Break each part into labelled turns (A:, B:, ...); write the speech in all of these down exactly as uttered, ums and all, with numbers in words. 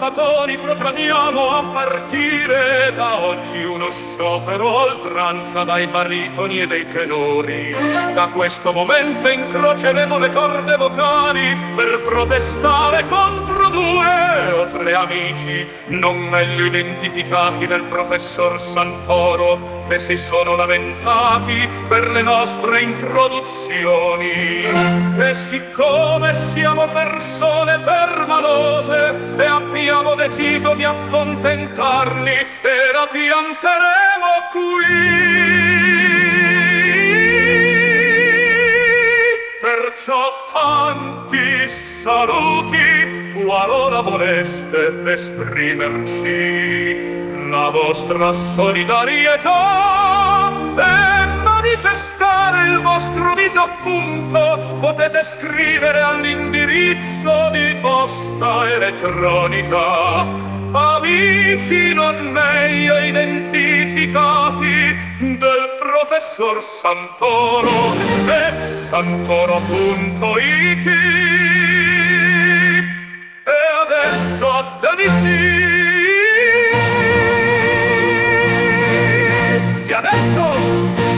A: sparmatoni proclamiamo a partire da oggi uno sciopero a oltranza dai baritoni e dei tenori. Da questo momento incroceremo le corde vocali per protestare contro due o tre amici non meglio identificati del professor Santoro, che si sono lamentati per le nostre introduzioni. E siccome siamo persone permalose e abbiamo deciso di accontentarli, e la pianteremo qui. Perciò tanti saluti, qualora voleste esprimerci la vostra solidarietà e manifestare il vostro disappunto, potete scrivere all'indirizzo di posta elettronica amici non meglio identificati del professor Santoro e santoro punto it. E adesso a Daniti e adesso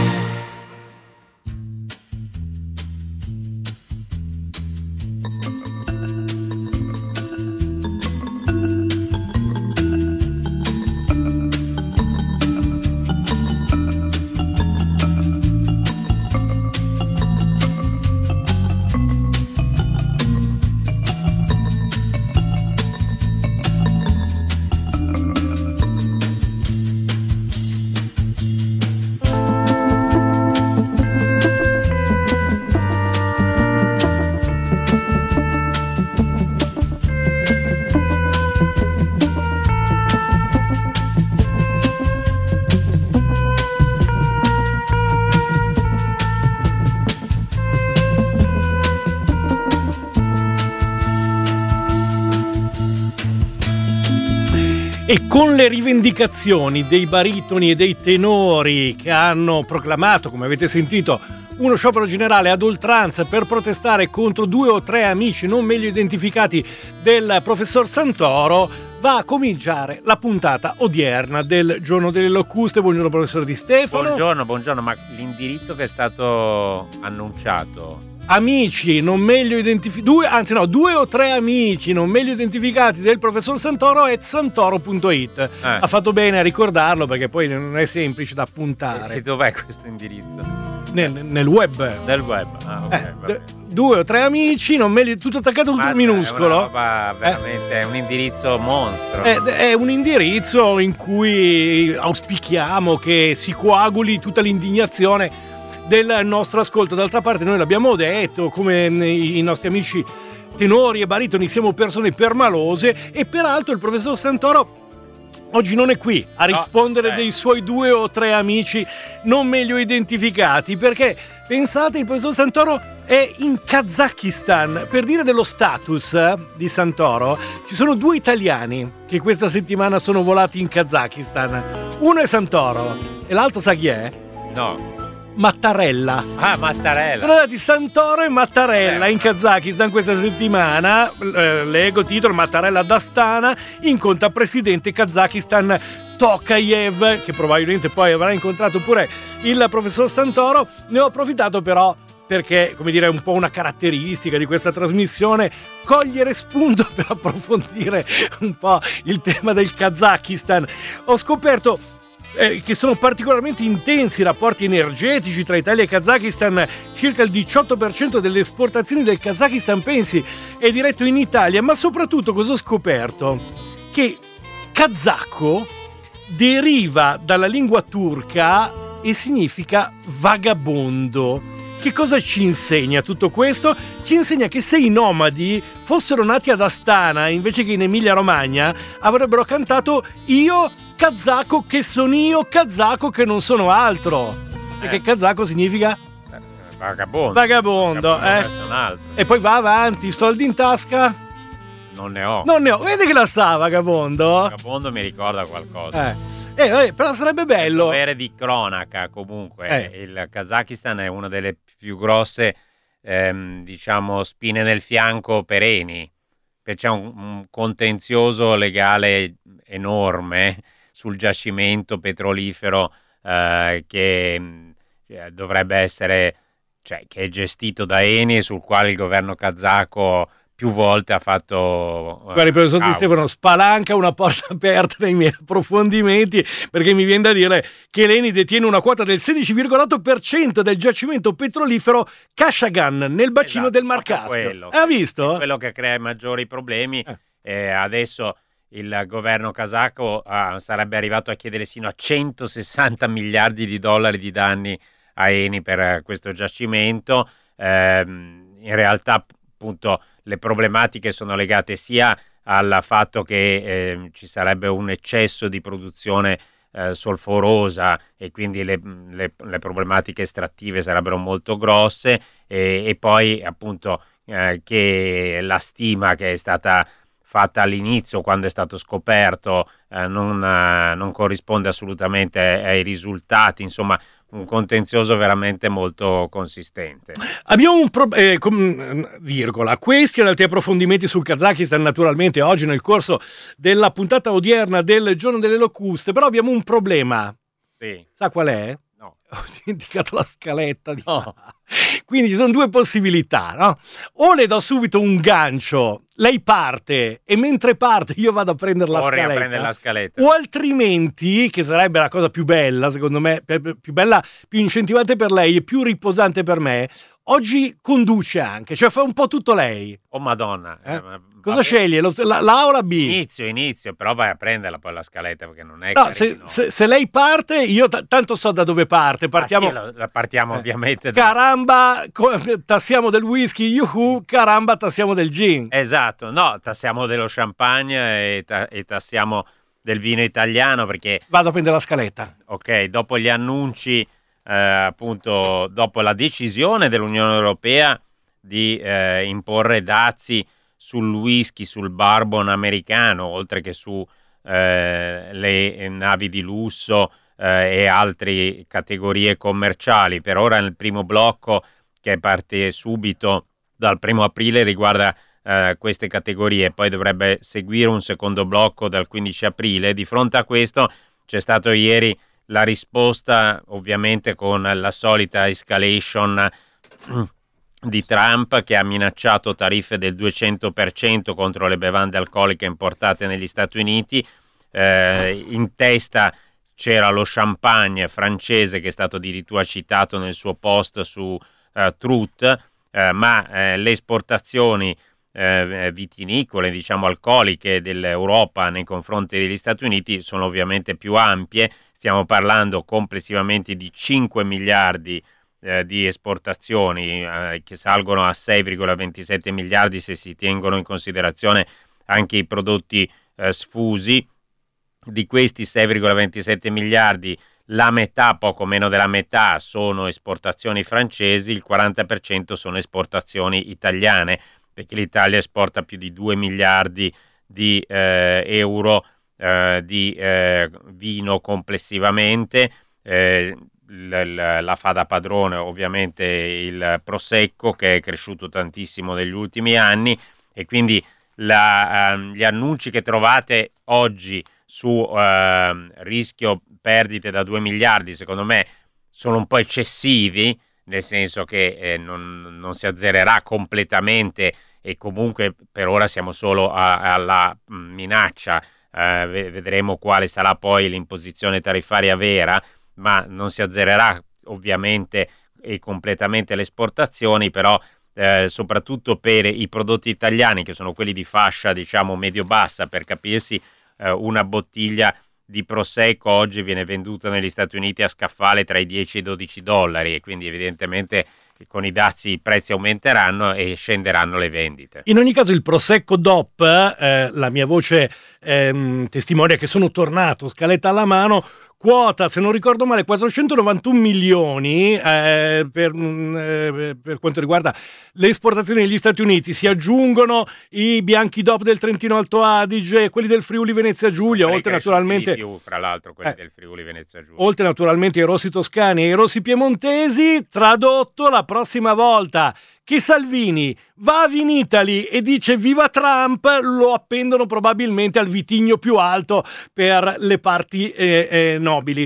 B: E con le rivendicazioni dei baritoni e dei tenori che hanno proclamato, come avete sentito, uno sciopero generale ad oltranza per protestare contro due o tre amici non meglio identificati del professor Santoro, va a cominciare la puntata odierna del Giorno delle Locuste. Buongiorno professor Di Stefano.
C: Buongiorno, buongiorno, ma l'indirizzo che è stato annunciato...
B: Amici non meglio identificati, due, anzi no, due o tre amici non meglio identificati del professor Santoro è santoro punto it. Eh. Ha fatto bene a ricordarlo perché poi non è semplice da puntare.
C: E dov'è questo indirizzo?
B: Nel, nel web.
C: Nel web, ah, ok.
B: Eh, d- due o tre amici non meglio, tutto attaccato, tutto minuscolo.
C: È una roba veramente, è un indirizzo mostro.
B: È, è un indirizzo in cui auspichiamo che si coaguli tutta l'indignazione del nostro ascolto. D'altra parte noi l'abbiamo detto, come i nostri amici tenori e baritoni siamo persone permalose, e peraltro il professor Santoro oggi non è qui a rispondere no, eh. dei suoi due o tre amici non meglio identificati, perché pensate, il professor Santoro è in Kazakistan. Per dire dello status di Santoro, ci sono due italiani che questa settimana sono volati in Kazakistan. Uno è Santoro e l'altro sa chi è?
C: No.
B: Mattarella.
C: Ah, Mattarella.
B: Sono andati Santoro e Mattarella eh. in Kazakistan questa settimana. Eh, leggo il titolo: Mattarella d'Astana incontra presidente Kazakistan Tokayev, che probabilmente poi avrà incontrato pure il professor Santoro. Ne ho approfittato però perché, come dire, è un po' una caratteristica di questa trasmissione cogliere spunto per approfondire un po' il tema del Kazakistan. Ho scoperto Eh, che sono particolarmente intensi i rapporti energetici tra Italia e Kazakistan. Circa il diciotto per cento delle esportazioni del Kazakistan, pensi, è diretto in Italia. Ma soprattutto cosa ho scoperto? Che kazako deriva dalla lingua turca e significa vagabondo. Che cosa ci insegna tutto questo? Ci insegna che se i nomadi fossero nati ad Astana invece che in Emilia Romagna, avrebbero cantato "Io kazako che sono io, kazako che non sono altro". Perché eh. kazako significa
C: vagabondo.
B: Vagabondo,
C: vagabondo
B: eh. E poi va avanti, soldi in tasca?
C: Non ne ho.
B: Non ne ho. Vedi che la sa, vagabondo?
C: Vagabondo mi ricorda qualcosa.
B: Eh. Eh, eh, però sarebbe bello.
C: Dovere di cronaca, comunque.
B: Eh.
C: Il Kazakistan è una delle più grosse, ehm, diciamo, spine nel fianco per Eni, che c'è un, un contenzioso legale enorme sul giacimento petrolifero eh, che eh, dovrebbe essere, cioè che è gestito da Eni e sul quale il governo kazako più volte ha fatto eh,
B: Guardi, professor Di
C: causa.
B: Stefano, spalanca una porta aperta nei miei approfondimenti, perché mi viene da dire che l'Eni detiene una quota del sedici virgola otto per cento del giacimento petrolifero Kashagan nel bacino
C: Esatto,
B: del Mar
C: proprio
B: Caspio.
C: quello.
B: Ha visto?
C: È quello che crea i maggiori problemi.
B: Eh.
C: Eh, adesso il governo kazako ah, sarebbe arrivato a chiedere sino a centosessanta miliardi di dollari di danni a Eni per eh, questo giacimento. Eh, in realtà, appunto, le problematiche sono legate sia al fatto che eh, ci sarebbe un eccesso di produzione eh, solforosa e quindi le, le, le problematiche estrattive sarebbero molto grosse, e, e poi appunto eh, che la stima che è stata fatta all'inizio, quando è stato scoperto, eh, non, eh, non corrisponde assolutamente ai, ai risultati. Insomma, un contenzioso veramente molto consistente.
B: Abbiamo un pro- eh, com- virgola, questi e altri approfondimenti sul Kazakistan naturalmente oggi nel corso della puntata odierna del Giorno delle Locuste, però abbiamo un problema.
C: Sì.
B: Sa qual è?
C: No.
B: Ho dimenticato la scaletta di...
C: No.
B: Quindi ci sono due possibilità, no? O le do subito un gancio, lei parte e mentre parte io vado a prendere la
C: Corri a
B: scaletta,
C: prendere la scaletta.
B: o altrimenti, che sarebbe la cosa più bella secondo me, più bella, più incentivante per lei e più riposante per me, oggi conduce anche, cioè fa un po' tutto lei.
C: Oh Madonna.
B: Eh?
C: Eh, ma-
B: Cosa
C: vabbè.
B: sceglie? Lo- la, la A o la B?
C: Inizio, inizio, però vai a prenderla poi la scaletta, perché non è
B: No, se,
C: carino.
B: se- se lei parte, io t- tanto so da dove parte. Partiamo.
C: Ah, sì, la, la partiamo
B: Eh,
C: ovviamente da...
B: Caramba, co- tassiamo del whisky, yuhu, caramba, tassiamo del gin.
C: Esatto, no, tassiamo dello champagne e, ta- e tassiamo del vino italiano, perché,
B: Vado a prendere la scaletta.
C: ok, dopo gli annunci, eh, appunto, dopo la decisione dell'Unione Europea di eh, imporre dazi sul whisky, sul bourbon americano, oltre che su eh, le navi di lusso eh, e altre categorie commerciali. Per ora nel primo blocco, che parte subito dal primo aprile, riguarda eh, queste categorie, poi dovrebbe seguire un secondo blocco dal quindici aprile. Di fronte a questo c'è stato ieri la risposta, ovviamente con la solita escalation di Trump, che ha minacciato tariffe del duecento per cento contro le bevande alcoliche importate negli Stati Uniti. Eh, in testa c'era lo champagne francese, che è stato addirittura citato nel suo post su eh, Truth, eh, ma eh, le esportazioni eh, vitinicole, diciamo alcoliche, dell'Europa nei confronti degli Stati Uniti sono ovviamente più ampie. Stiamo parlando complessivamente di cinque miliardi eh, di esportazioni, eh, che salgono a sei virgola ventisette miliardi se si tengono in considerazione anche i prodotti eh, sfusi. Di questi sei virgola ventisette miliardi, la metà, poco meno della metà, sono esportazioni francesi, il quaranta per cento sono esportazioni italiane, perché l'Italia esporta più di due miliardi di eh, euro eh, di eh, vino complessivamente. Eh, l- l- la fa da padrone ovviamente il Prosecco, che è cresciuto tantissimo negli ultimi anni, e quindi la, uh, gli annunci che trovate oggi su uh, rischio perdite da due miliardi, secondo me sono un po' eccessivi, nel senso che eh, non, non si azzererà completamente, e comunque per ora siamo solo a, alla minaccia. Uh, vedremo quale sarà poi l'imposizione tariffaria vera, ma non si azzererà ovviamente e completamente le esportazioni. Però eh, soprattutto per i prodotti italiani, che sono quelli di fascia diciamo medio-bassa, per capirsi, eh, una bottiglia di Prosecco oggi viene venduta negli Stati Uniti a scaffale tra i dieci e i dodici dollari, e quindi evidentemente con i dazi i prezzi aumenteranno e scenderanno le vendite.
B: In ogni caso il Prosecco D O P, eh, la mia voce ehm, testimonia che sono tornato, scaletta alla mano, quota, se non ricordo male, quattrocentonovantuno milioni eh, per, eh, per quanto riguarda le esportazioni negli Stati Uniti. Si aggiungono i bianchi D O P del Trentino Alto Adige, quelli del Friuli Venezia Giulia,
C: Sono
B: oltre naturalmente
C: di più, fra l'altro quelli
B: eh,
C: del Friuli Venezia Giulia.
B: oltre naturalmente ai rossi toscani e ai rossi piemontesi. Tradotto, la prossima volta che Salvini va a Vinitaly e dice viva Trump, lo appendono probabilmente al vitigno più alto per le parti eh, eh, nobili.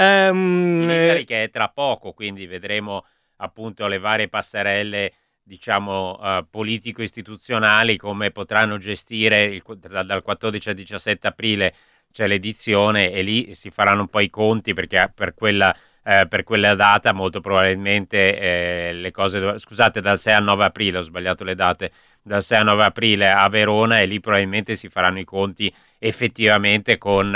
B: Um,
C: eh, che è tra poco, quindi vedremo appunto le varie passerelle, diciamo, uh, politico-istituzionali, come potranno gestire il, dal quattordici al diciassette aprile c'è l'edizione e lì si faranno un po' i conti, perché per quella, eh, per quella data molto probabilmente eh, le cose, scusate, dal sei al nove aprile, ho sbagliato le date, dal sei al nove aprile a Verona, e lì probabilmente si faranno i conti effettivamente con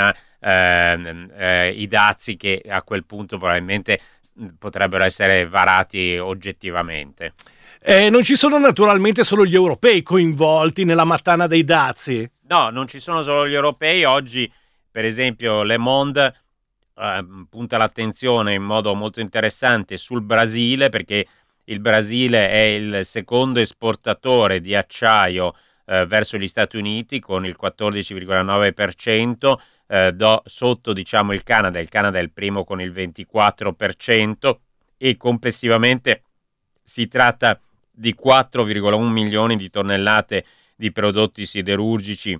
C: eh, eh, i dazi che a quel punto probabilmente potrebbero essere varati oggettivamente.
B: Eh, non ci sono naturalmente solo gli europei coinvolti nella mattana dei dazi?
C: No, non ci sono solo gli europei. Oggi, per esempio, Le Monde eh, punta l'attenzione in modo molto interessante sul Brasile, perché il Brasile è il secondo esportatore di acciaio eh, verso gli Stati Uniti con il quattordici virgola nove per cento, eh, do, sotto diciamo il Canada. Il Canada è il primo con il ventiquattro per cento, e complessivamente si tratta di quattro virgola uno milioni di tonnellate di prodotti siderurgici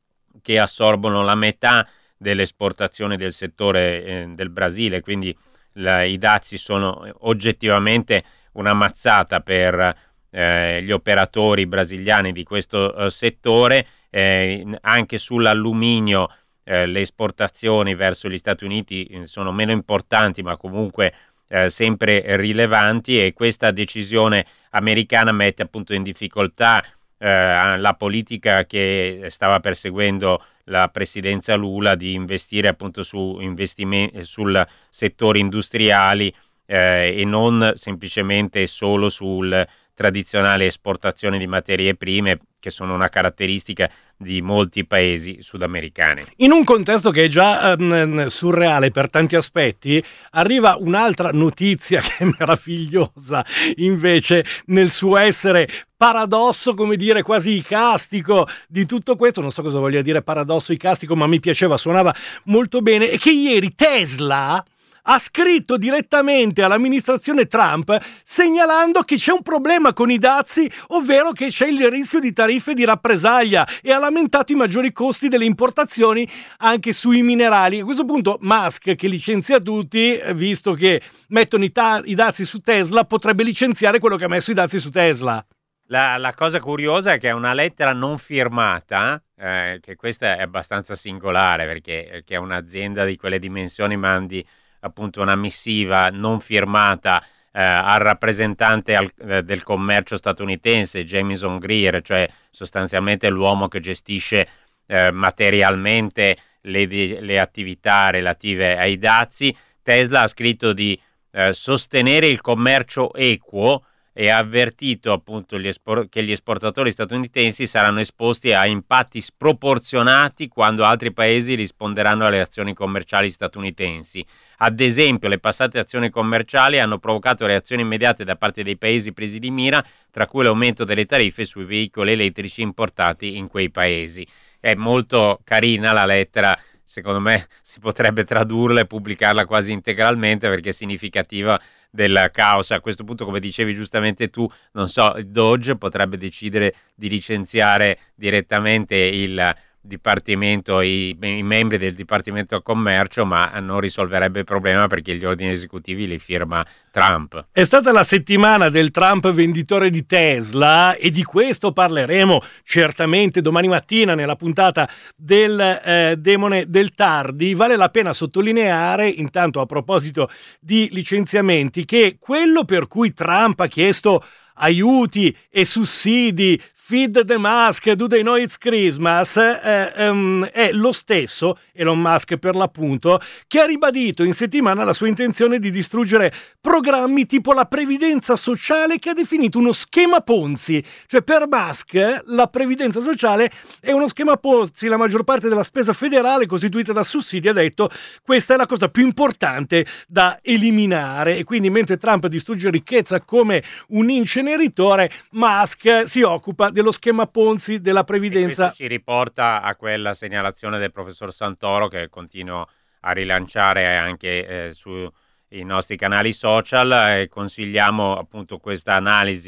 C: che assorbono la metà delle esportazioni del settore eh, del Brasile, quindi la, i dazi sono oggettivamente una mazzata per eh, gli operatori brasiliani di questo eh, settore. Eh, anche sull'alluminio eh, le esportazioni verso gli Stati Uniti eh, sono meno importanti, ma comunque eh, sempre rilevanti, e questa decisione americana mette appunto in difficoltà eh, la politica che stava perseguendo la presidenza Lula di investire appunto su investimenti sul settore industriali eh, e non semplicemente solo sul tradizionale esportazione di materie prime, che sono una caratteristica di molti paesi sudamericani.
B: In un contesto che è già um, surreale per tanti aspetti, arriva un'altra notizia che è meravigliosa invece nel suo essere paradosso, come dire, quasi icastico di tutto questo. Non so cosa voglia dire paradosso icastico, ma mi piaceva, suonava molto bene. E che ieri Tesla ha scritto direttamente all'amministrazione Trump segnalando che c'è un problema con i dazi, ovvero che c'è il rischio di tariffe di rappresaglia, e ha lamentato i maggiori costi delle importazioni anche sui minerali. A questo punto Musk, che licenzia tutti, visto che mettono i, ta- i dazi su Tesla, potrebbe licenziare quello che ha messo i dazi su Tesla.
C: La, la cosa curiosa è che è una lettera non firmata, eh, che questa è abbastanza singolare, perché che un'azienda di quelle dimensioni mandi appunto una missiva non firmata eh, al rappresentante al, eh, del commercio statunitense Jamieson Greer, cioè sostanzialmente l'uomo che gestisce eh, materialmente le, le attività relative ai dazi. Tesla ha scritto di eh, sostenere il commercio equo e ha avvertito appunto gli espor- che gli esportatori statunitensi saranno esposti a impatti sproporzionati quando altri paesi risponderanno alle azioni commerciali statunitensi. Ad esempio, le passate azioni commerciali hanno provocato reazioni immediate da parte dei paesi presi di mira, tra cui l'aumento delle tariffe sui veicoli elettrici importati in quei paesi. È molto carina la lettera, secondo me si potrebbe tradurla e pubblicarla quasi integralmente, perché è significativa del caos. A questo punto, come dicevi giustamente tu, non so, il Doge potrebbe decidere di licenziare direttamente il dipartimento, i, i membri del Dipartimento Commercio, ma non risolverebbe il problema perché gli ordini esecutivi li firma Trump.
B: È stata la settimana del Trump venditore di Tesla, e di questo parleremo certamente domani mattina nella puntata del eh, Demone del Tardi. Vale la pena sottolineare, intanto, a proposito di licenziamenti, che quello per cui Trump ha chiesto aiuti e sussidi, feed the Musk, do they know it's Christmas, eh, um, è lo stesso Elon Musk, per l'appunto, che ha ribadito in settimana la sua intenzione di distruggere programmi tipo la previdenza sociale, che ha definito uno schema Ponzi. Cioè, per Musk la previdenza sociale è uno schema Ponzi, la maggior parte della spesa federale costituita da sussidi, ha detto, questa è la cosa più importante da eliminare. E quindi, mentre Trump distrugge ricchezza come un inceneritore, Musk si occupa dello schema Ponzi della previdenza.
C: E questo ci riporta a quella segnalazione del professor Santoro, che continuo a rilanciare anche eh, sui nostri canali social, e consigliamo appunto questa analisi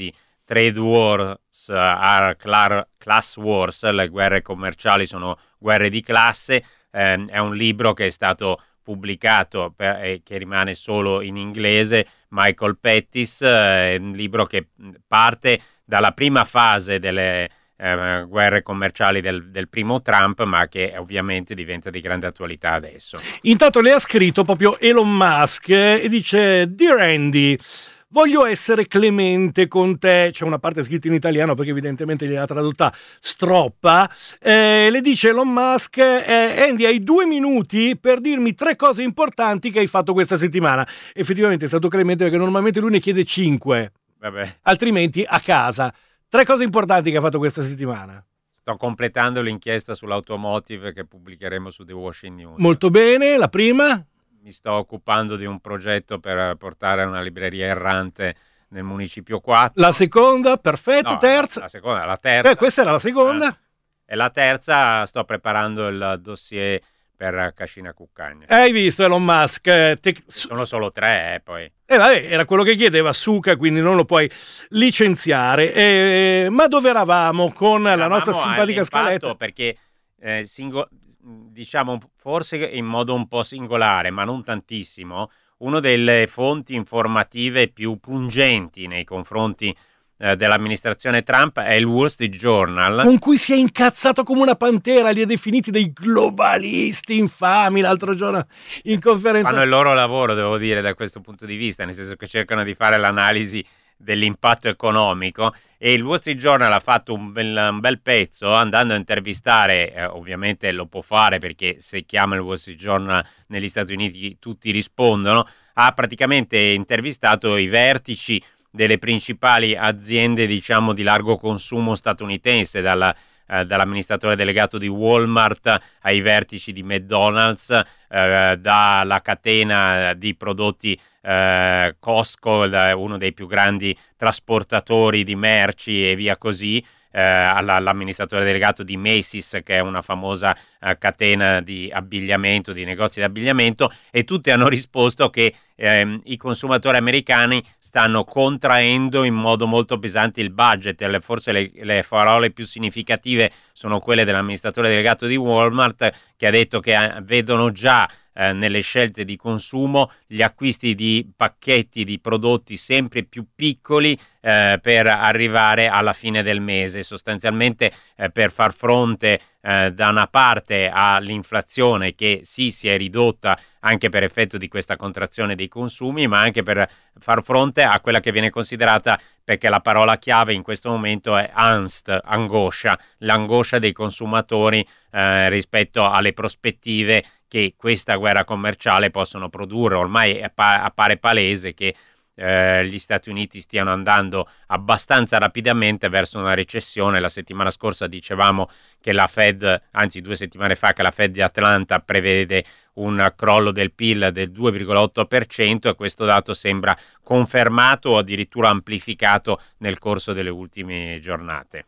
C: Trade Wars are Class Wars, le guerre commerciali sono guerre di classe. Eh, è un libro che è stato pubblicato per, e che rimane solo in inglese, Michael Pettis, eh, è un libro che parte dalla prima fase delle eh, guerre commerciali del, del primo Trump, ma che ovviamente diventa di grande attualità adesso.
B: Intanto le ha scritto proprio Elon Musk e dice: Dear Andy, voglio essere clemente con te. C'è una parte scritta in italiano perché evidentemente gliela tradotta stroppa. Eh, le dice Elon Musk: eh, Andy, hai due minuti per dirmi tre cose importanti che hai fatto questa settimana. Effettivamente è stato clemente perché normalmente lui ne chiede cinque.
C: Vabbè.
B: Altrimenti a casa. Tre cose importanti che ha fatto questa settimana.
C: Sto completando l'inchiesta sull'automotive che pubblicheremo su The Washington News.
B: Molto bene. La prima?
C: Mi sto occupando di un progetto per portare una libreria errante nel municipio quattro.
B: La seconda? Perfetto.
C: No,
B: terza?
C: La seconda, la terza.
B: Eh, questa era la seconda.
C: Eh. E la terza, sto preparando il dossier per Cascina Cuccagna.
B: Hai visto Elon Musk? Eh, te...
C: Sono solo tre, eh, poi.
B: Eh, vabbè, era quello che chiedeva Suca, quindi non lo puoi licenziare. Eh, ma dove eravamo con eravamo la nostra simpatica scaletta?
C: Perché, eh, singo- diciamo, forse in modo un po' singolare, ma non tantissimo, una delle fonti informative più pungenti nei confronti dell'amministrazione Trump è il Wall Street Journal,
B: con cui si è incazzato come una pantera, li ha definiti dei globalisti infami l'altro giorno in conferenza.
C: Fanno il loro lavoro, devo dire, da questo punto di vista, nel senso che cercano di fare l'analisi dell'impatto economico, e il Wall Street Journal ha fatto un bel, un bel pezzo andando a intervistare, eh, ovviamente lo può fare perché se chiama il Wall Street Journal negli Stati Uniti tutti rispondono, ha praticamente intervistato i vertici delle principali aziende, diciamo, di largo consumo statunitense, dalla, eh, dall'amministratore delegato di Walmart ai vertici di McDonald's, eh, dalla catena di prodotti eh, Costco, uno dei più grandi trasportatori di merci e via così, eh, all'amministratore delegato di Macy's, che è una famosa eh, catena di abbigliamento, di negozi di abbigliamento, e tutti hanno risposto che ehm, i consumatori americani stanno contraendo in modo molto pesante il budget. Le, forse le, le parole più significative sono quelle dell'amministratore delegato di Walmart, che ha detto che eh, vedono già Eh, nelle scelte di consumo gli acquisti di pacchetti di prodotti sempre più piccoli eh, per arrivare alla fine del mese, sostanzialmente eh, per far fronte eh, da una parte all'inflazione che sì si è ridotta anche per effetto di questa contrazione dei consumi, ma anche per far fronte a quella che viene considerata, perché la parola chiave in questo momento è angst, angoscia, l'angoscia dei consumatori eh, rispetto alle prospettive che questa guerra commerciale possono produrre. Ormai appare palese che eh, gli Stati Uniti stiano andando abbastanza rapidamente verso una recessione. La settimana scorsa dicevamo che la Fed, anzi due settimane fa, che la Fed di Atlanta prevede un crollo del P I L del due virgola otto per cento, e questo dato sembra confermato o addirittura amplificato nel corso delle ultime giornate.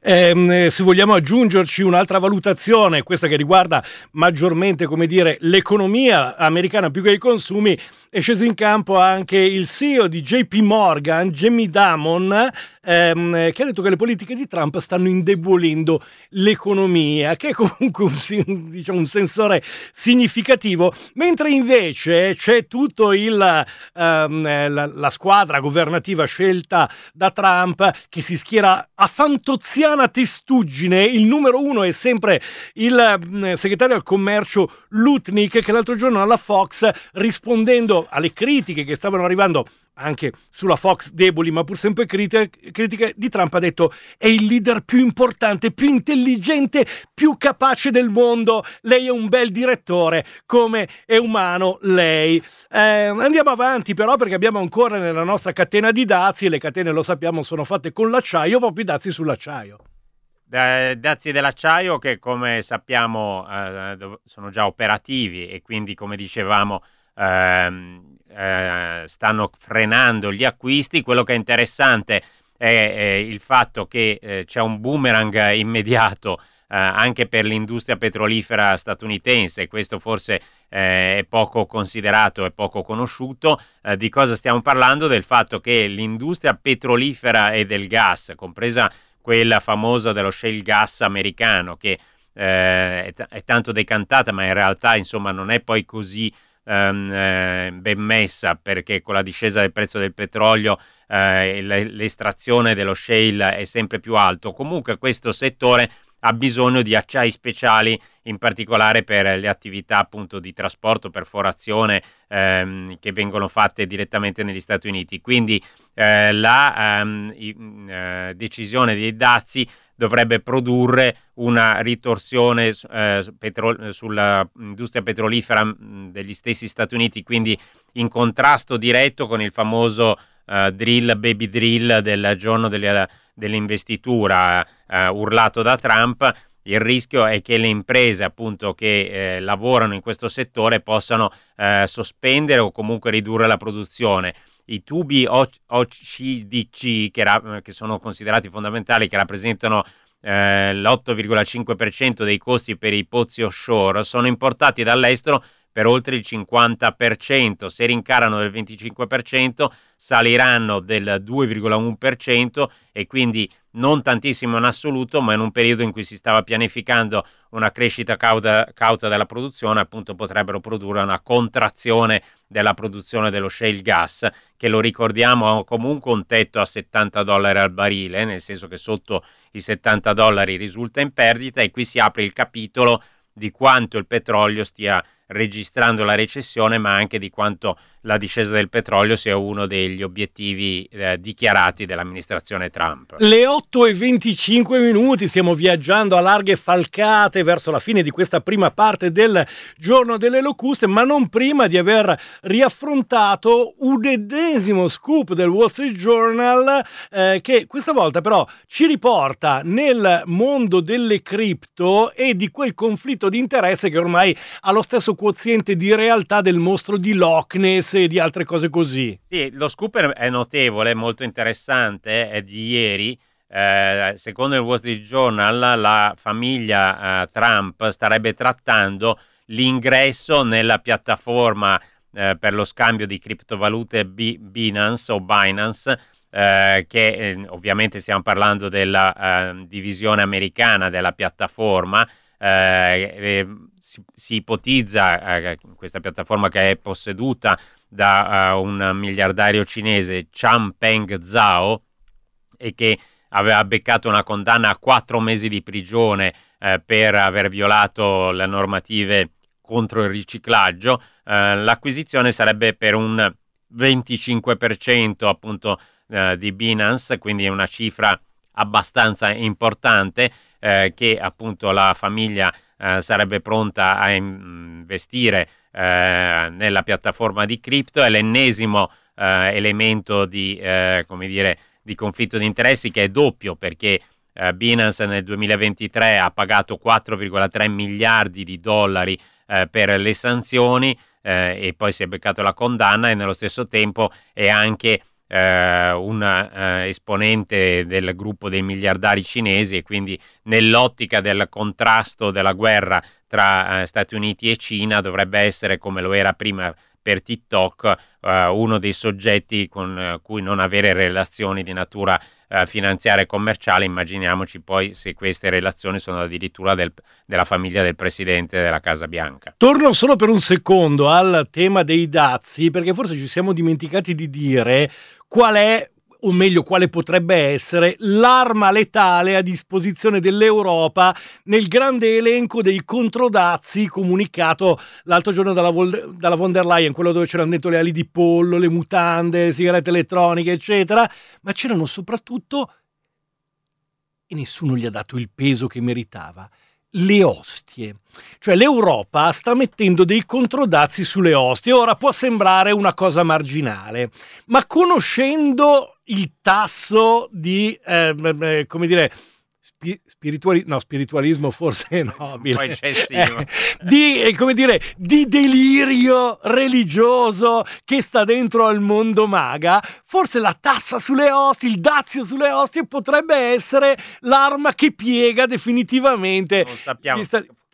B: Eh, se vogliamo aggiungerci un'altra valutazione, questa che riguarda maggiormente, come dire, l'economia americana più che i consumi, è sceso in campo anche il C E O di J P Morgan, Jamie Dimon, ehm, che ha detto che le politiche di Trump stanno indebolendo l'economia, che è comunque un, diciamo, un sensore significativo, mentre invece c'è tutto il ehm, la, la squadra governativa scelta da Trump che si schiera a fantoziana testuggine. Il numero uno è sempre il eh, segretario al commercio Lutnick, che l'altro giorno alla Fox, rispondendo alle critiche che stavano arrivando anche sulla Fox deboli ma pur sempre critiche, critiche di Trump, ha detto: è il leader più importante, più intelligente, più capace del mondo, lei è un bel direttore, come è umano lei. Eh, andiamo avanti però, perché abbiamo ancora nella nostra catena di dazi, e le catene, lo sappiamo, sono fatte con l'acciaio, proprio i dazi sull'acciaio.
C: Dazi dell'acciaio che, come sappiamo, eh, sono già operativi e quindi, come dicevamo, ehm, eh, stanno frenando gli acquisti. Quello che è interessante è, è il fatto che eh, c'è un boomerang immediato eh, anche per l'industria petrolifera statunitense. Questo forse eh, è poco considerato, è poco conosciuto. Eh, di cosa stiamo parlando? Del fatto che l'industria petrolifera e del gas, compresa quella famosa dello shale gas americano, che eh, è, t- è tanto decantata, ma in realtà insomma non è poi così ehm, eh, ben messa, perché con la discesa del prezzo del petrolio eh, l'estrazione dello shale è sempre più alto. Comunque questo settore ha bisogno di acciai speciali, in particolare per le attività appunto di trasporto, perforazione ehm, che vengono fatte direttamente negli Stati Uniti. Quindi eh, la ehm, i, eh, decisione dei dazi dovrebbe produrre una ritorsione eh, petro- sulla industria petrolifera mh, degli stessi Stati Uniti, quindi in contrasto diretto con il famoso uh, drill, baby drill del giorno delle, dell'investitura uh, urlato da Trump. Il rischio è che le imprese appunto che eh, lavorano in questo settore possano eh, sospendere o comunque ridurre la produzione. I tubi O C D C, che, ra- che sono considerati fondamentali, che rappresentano eh, l'otto virgola cinque per cento dei costi per i pozzi offshore, sono importati dall'estero per oltre il cinquanta per cento. Se rincarano del venticinque per cento saliranno del due virgola uno per cento, e quindi non tantissimo in assoluto, ma in un periodo in cui si stava pianificando una crescita cauta, cauta della produzione, appunto potrebbero produrre una contrazione della produzione dello shale gas, che, lo ricordiamo, ha comunque un tetto a settanta dollari al barile, nel senso che sotto i settanta dollari risulta in perdita, e qui si apre il capitolo di quanto il petrolio stia registrando la recessione, ma anche di quanto la discesa del petrolio sia uno degli obiettivi eh, dichiarati dell'amministrazione Trump.
B: Le otto e venticinque minuti, stiamo viaggiando a larghe falcate verso la fine di questa prima parte del giorno delle locuste, ma non prima di aver riaffrontato un ennesimo scoop del Wall Street Journal eh, che questa volta però ci riporta nel mondo delle cripto e di quel conflitto di interesse che ormai ha lo stesso quoziente di realtà del mostro di Loch Ness e di altre cose così.
C: Sì, lo scoop è notevole, molto interessante, è di ieri. Eh, secondo il Wall Street Journal, la famiglia eh, Trump starebbe trattando l'ingresso nella piattaforma eh, per lo scambio di criptovalute B- Binance o Binance, eh, che eh, ovviamente stiamo parlando della eh, divisione americana della piattaforma. Eh, eh, si, si ipotizza eh, questa piattaforma, che è posseduta da uh, un miliardario cinese, Changpeng Zhao, e che aveva beccato una condanna a quattro mesi di prigione eh, per aver violato le normative contro il riciclaggio. Eh, l'acquisizione sarebbe per un venticinque per cento appunto eh, di Binance, quindi è una cifra abbastanza importante eh, che appunto la famiglia eh, sarebbe pronta a investire eh, nella piattaforma di cripto. È l'ennesimo eh, elemento di, eh, come dire, di conflitto di interessi, che è doppio, perché eh, Binance nel duemilaventitré ha pagato quattro virgola tre miliardi di dollari eh, per le sanzioni eh, e poi si è beccato la condanna, e nello stesso tempo è anche eh, un eh, esponente del gruppo dei miliardari cinesi, e quindi nell'ottica del contrasto della guerra tra eh, Stati Uniti e Cina dovrebbe essere, come lo era prima per TikTok, eh, uno dei soggetti con eh, cui non avere relazioni di natura eh, finanziaria e commerciale. Immaginiamoci poi se queste relazioni sono addirittura del, della famiglia del presidente della Casa Bianca.
B: Torno solo per un secondo al tema dei dazi, perché forse ci siamo dimenticati di dire qual è, o meglio quale potrebbe essere, l'arma letale a disposizione dell'Europa nel grande elenco dei controdazi comunicato l'altro giorno dalla, Vol- dalla von der Leyen, quello dove c'erano dentro le ali di pollo, le mutande, le sigarette elettroniche, eccetera, ma c'erano soprattutto, e nessuno gli ha dato il peso che meritava, le ostie. Cioè l'Europa sta mettendo dei controdazi sulle ostie. Ora può sembrare una cosa marginale, ma conoscendo il tasso di eh, come dire spi- spirituali- no, spiritualismo forse è nobile,
C: un po' eccessivo.
B: Eh, di eh, come dire di delirio religioso che sta dentro al mondo MAGA, forse la tassa sulle ostie, il dazio sulle ostie potrebbe essere l'arma che piega definitivamente.
C: Non sappiamo.
B: Sta-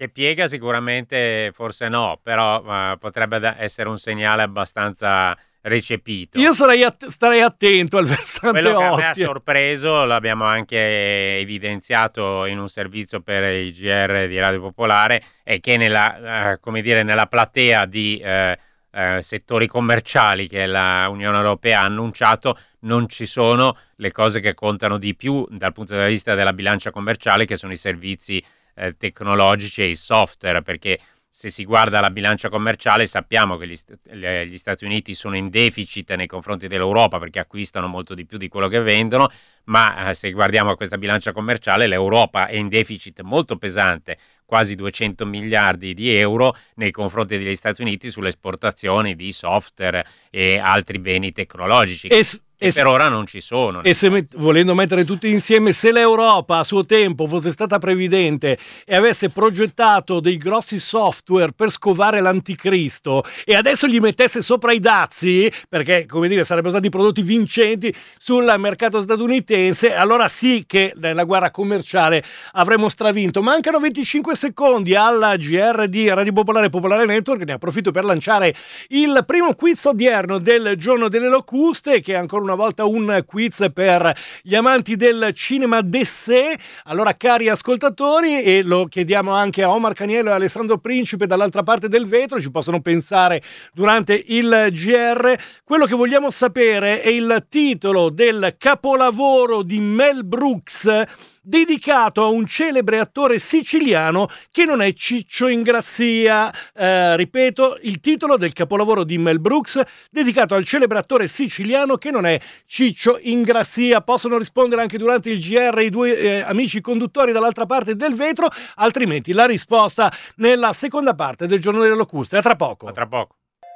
C: Che piega sicuramente forse no, però uh, potrebbe da- essere un segnale abbastanza recepito.
B: Io sarei att- starei attento al versante
C: Quello che a me ha
B: Ostia.
C: sorpreso, l'abbiamo anche evidenziato in un servizio per i G R di Radio Popolare, è che nella, uh, come dire, nella platea di uh, uh, settori commerciali che la Unione Europea ha annunciato non ci sono le cose che contano di più dal punto di vista della bilancia commerciale, che sono i servizi eh, tecnologici e i software, perché se si guarda la bilancia commerciale sappiamo che gli, le, gli Stati Uniti sono in deficit nei confronti dell'Europa perché acquistano molto di più di quello che vendono, ma eh, se guardiamo questa bilancia commerciale l'Europa è in deficit molto pesante, quasi duecento miliardi di euro nei confronti degli Stati Uniti sulle esportazioni di software e altri beni tecnologici.
B: E s-
C: che
B: e
C: per ora non ci sono.
B: E se met- volendo mettere tutti insieme, se l'Europa a suo tempo fosse stata previdente e avesse progettato dei grossi software per scovare l'anticristo e adesso gli mettesse sopra i dazi, perché come dire sarebbero stati prodotti vincenti sul mercato statunitense, allora sì che nella guerra commerciale avremmo stravinto. Mancano venticinque secondi alla G R di Radio Popolare Popolare Network, ne approfitto per lanciare il primo quiz odierno del giorno delle locuste, che è ancora una volta un quiz per gli amanti del cinema d'essè. Allora, cari ascoltatori, e lo chiediamo anche a Omar Caniello e Alessandro Principe dall'altra parte del vetro, ci possono pensare durante il G R, quello che vogliamo sapere è il titolo del capolavoro di Mel Brooks dedicato a un celebre attore siciliano che non è Ciccio Ingrassia. Eh, ripeto, il titolo del capolavoro di Mel Brooks dedicato al celebre attore siciliano che non è Ciccio Ingrassia. Possono rispondere anche durante il G R i due eh, amici conduttori dall'altra parte del vetro, altrimenti la risposta nella seconda parte del Giorno delle Locuste. A tra poco.
C: A tra poco.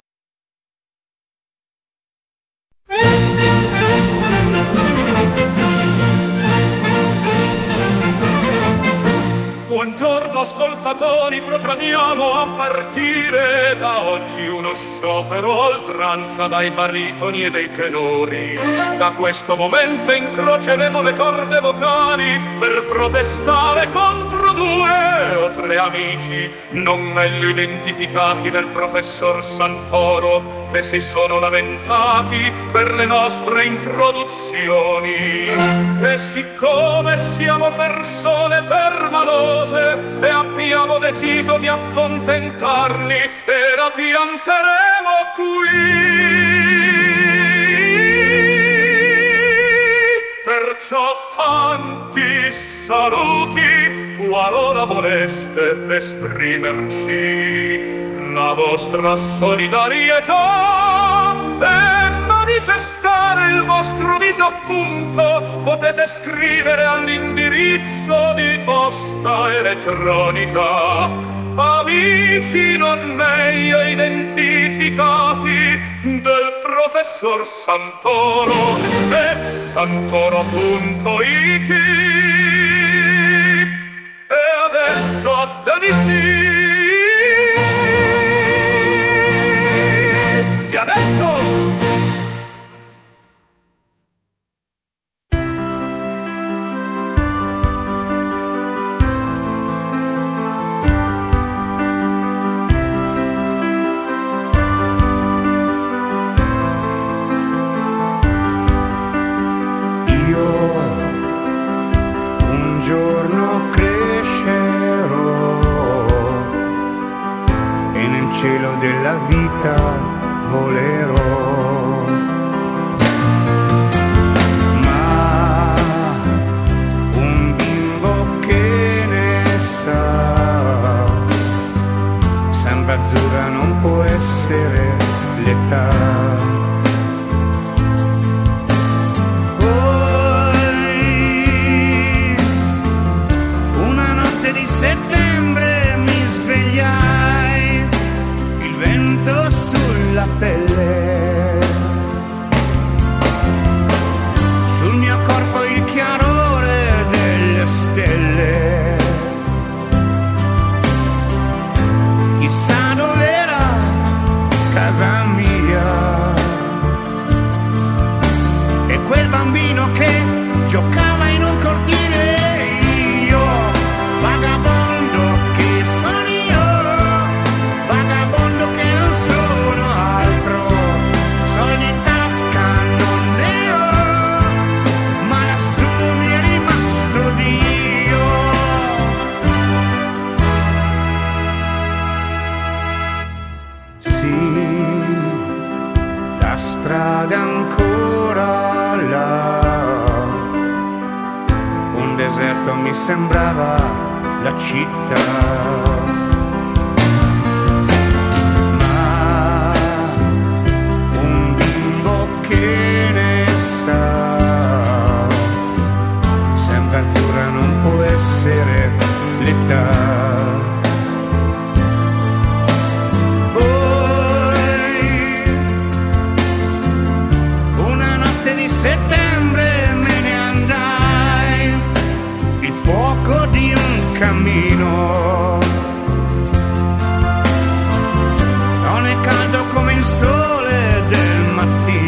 A: Buongiorno ascoltatori, proclamiamo a partire da oggi uno sciopero a oltranza dai baritoni e dei tenori. Da questo momento incroceremo le corde vocali per protestare contro due o tre amici non meglio identificati del professor Santoro, che si sono lamentati per le nostre introduzioni. E siccome siamo persone permalose e abbiamo deciso di accontentarli, e la pianteremo qui. Perciò tanti saluti, qualora voleste esprimerci la vostra solidarietà e manifestare il vostro disappunto, potete scrivere all'indirizzo di posta elettronica amici non meglio identificati del professor Santoro e santoro punto it. E adesso da di e adesso
D: cielo della vita volerò, ma un bimbo che ne sa, samba azzurra non può essere l'età. Poi una notte di settembre mi svegliai, vento sulla pelle, sul mio corpo il chiarore delle stelle. Chissà dov'era casa mia e quel bambino che giocava in un cortile, io vagabondo che sono Porto mi sembrava la città. Che ne sa, sempre azzurra non può essere l'età. Poi una notte di settembre me ne andai, il fuoco di un cammino non è caldo come il sole del mattino.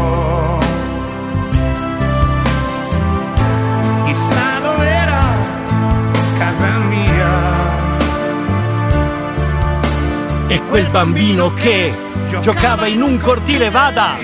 D: Chissà dov'era casa mia.
B: E quel bambino che giocava in un cortile, vada!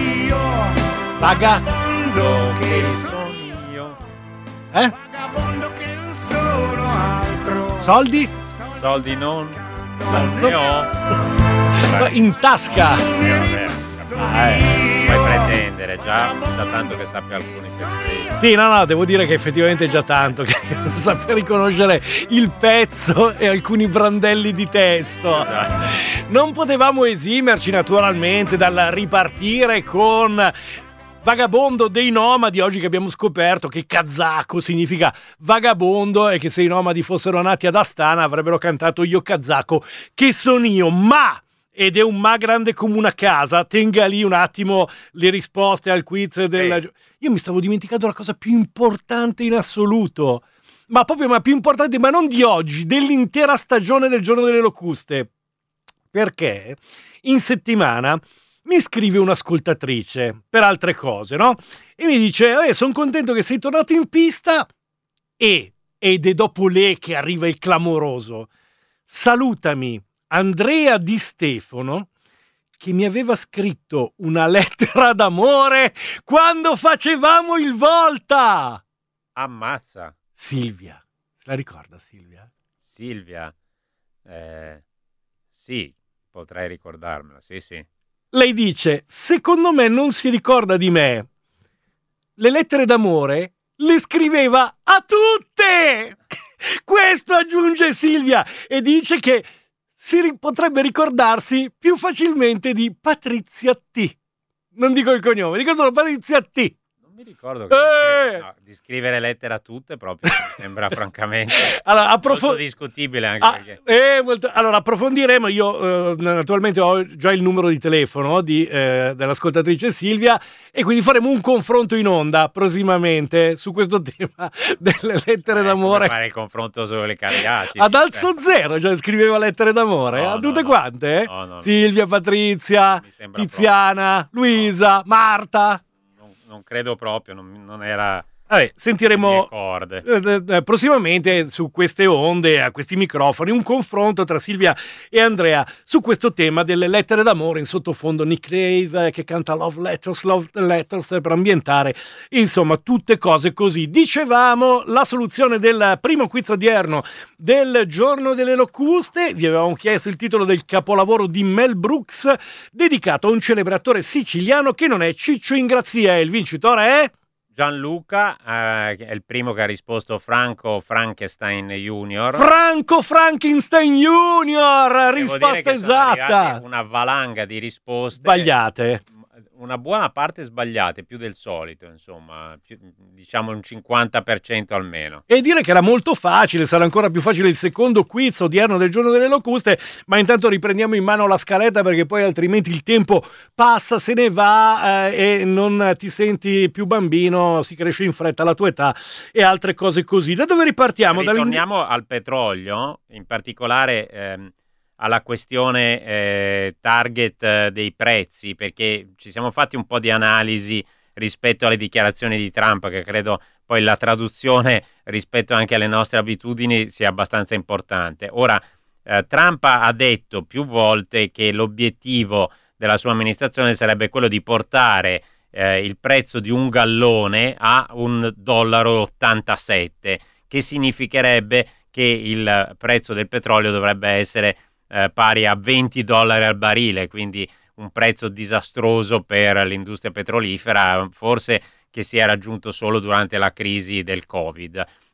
D: Vagabondo che sono
C: io.
B: Eh?
D: vagabondo che non sono altro.
B: Soldi?
C: Soldi non, non ne ho.
B: In tasca!
C: Eh, vabbè. Ah, eh. Puoi pretendere già da tanto che sappia alcuni pezzi.
B: Sì, no, no, devo dire che effettivamente è già tanto che sappia riconoscere il pezzo e alcuni brandelli di testo.
C: Esatto.
B: Non potevamo esimerci naturalmente dal ripartire con Vagabondo dei Nomadi, oggi che abbiamo scoperto che kazako significa vagabondo e che se i nomadi fossero nati ad Astana avrebbero cantato Io kazako che sono io, ma... ed è un ma grande come una casa, tenga lì un attimo le risposte al quiz del...
C: Sì.
B: Io mi stavo dimenticando la cosa più importante in assoluto, ma proprio ma più importante, ma non di oggi, dell'intera stagione del Giorno delle Locuste, perché in settimana mi scrive un'ascoltatrice per altre cose, no? E mi dice, eh, sono contento che sei tornato in pista e, ed è dopo lei che arriva il clamoroso, salutami Andrea Di Stefano, che mi aveva scritto una lettera d'amore quando facevamo il Volta.
C: Ammazza.
B: Silvia, se la ricorda Silvia?
C: Silvia. Eh, sì, potrei ricordarmela, sì sì.
B: Lei dice, secondo me non si ricorda di me. Le lettere d'amore le scriveva a tutte. Questo aggiunge Silvia e dice che si ri- potrebbe ricordarsi più facilmente di Patrizia T. Non dico il cognome, dico solo Patrizia T.
C: Non mi ricordo che
B: Eh!
C: scrive- no, di scrivere lettere a tutte proprio mi sembra francamente
B: Allora, approfo-
C: molto discutibile anche
B: Ah,
C: perché
B: eh, molto- allora approfondiremo. Io eh, naturalmente ho già il numero di telefono di, eh, dell'ascoltatrice Silvia e quindi faremo un confronto in onda prossimamente su questo tema delle lettere
C: eh,
B: d'amore.
C: come fare il confronto sulle cariati
B: Ad alzo zero, cioè scriveva lettere d'amore
C: No,
B: a
C: no,
B: tutte
C: no.
B: quante?
C: No, no, no.
B: Silvia, Patrizia,
C: Mi sembra
B: Tiziana, Luisa, Marta.
C: non, non credo proprio, non, non era
B: Vabbè,
C: mie
B: sentiremo
C: corde.
B: eh, eh, prossimamente su queste onde, a questi microfoni, un confronto tra Silvia e Andrea su questo tema delle lettere d'amore, in sottofondo Nick Cave eh, che canta Love Letters, Love Letters per ambientare, insomma tutte cose così. Dicevamo la soluzione del primo quiz odierno del Giorno delle Locuste, vi avevamo chiesto il titolo del capolavoro di Mel Brooks dedicato a un celebre attore siciliano che non è Ciccio Ingrazia e il vincitore è...
C: Gianluca eh, è il primo che ha risposto Franco Frankenstein Junior.
B: Franco Frankenstein Junior,
C: Devo
B: risposta
C: dire che sono
B: esatta.
C: arrivate una valanga di risposte
B: Sbagliate.
C: una buona parte sbagliate, più del solito, insomma, più, diciamo un cinquanta per cento almeno.
B: E dire che era molto facile, sarà ancora più facile il secondo quiz odierno del Giorno delle Locuste, ma intanto riprendiamo in mano la scaletta perché poi altrimenti il tempo passa, se ne va eh, e non ti senti più bambino, si cresce in fretta alla tua età e altre cose così. Da dove ripartiamo?
C: Ritorniamo al petrolio, in particolare ehm, alla questione eh, target eh, dei prezzi, perché ci siamo fatti un po' di analisi rispetto alle dichiarazioni di Trump, che credo poi la traduzione rispetto anche alle nostre abitudini sia abbastanza importante. Ora, eh, Trump ha detto più volte che l'obiettivo della sua amministrazione sarebbe quello di portare eh, il prezzo di un gallone a un dollaro ottantasette, che significherebbe che il prezzo del petrolio dovrebbe essere eh, pari a venti dollari al barile, quindi un prezzo disastroso per l'industria petrolifera, forse che si è raggiunto solo durante la crisi del Covid.